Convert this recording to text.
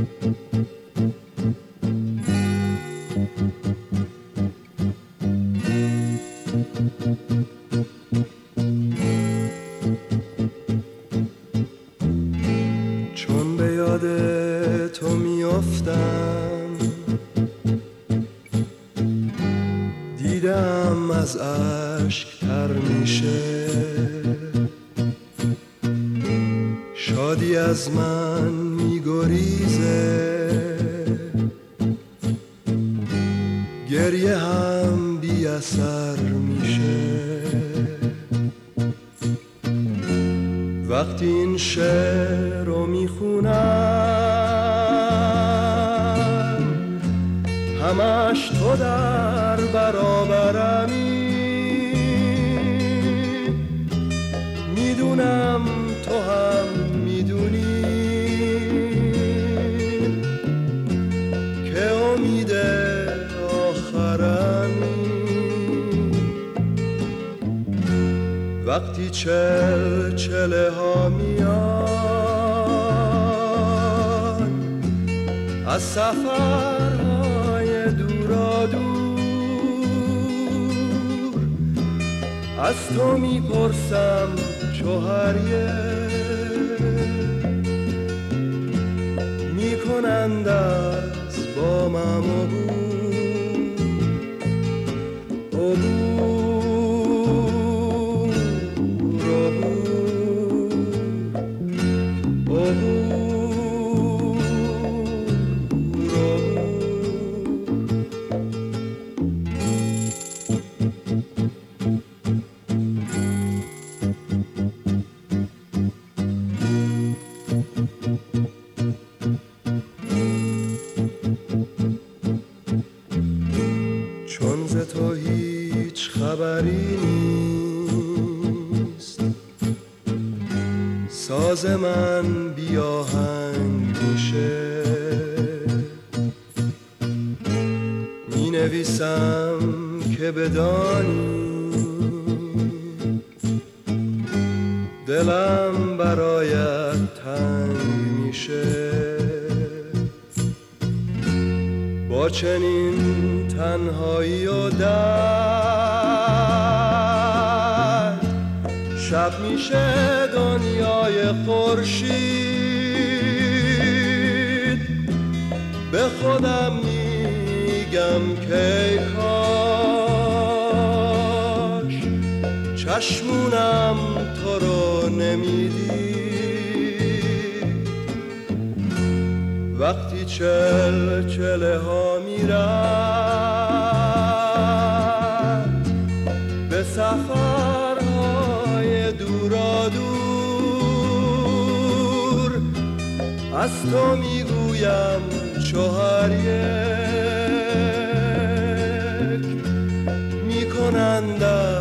چون به یاد تو میافتم دیدم از اشک تر میشه، شادی از من میگریزه، گریه هم بی اثر میشه. وقتی این شعر رو میخونم همش تو در برابرمی، میدونم تو هم میدونی که امید آخرمی. وقتی چله ها میان از سفرهای دورا دور، از تو میپرسم چو هریه میکنند از بامم عبور. چون ز تو هیچ خبری نیست، ساز من بی آهنگ میشه، می نویسم که بدانی دلم برایت تنگ میشه. با چنین تنهایی و درد شب میشه دنیای خورشید. به خودم میگم که کاش چشمونم تو رو نمیدید. وقتی چله ها میرم به سفرهای دورا دور، از تو میگویم چو هر یک میکنند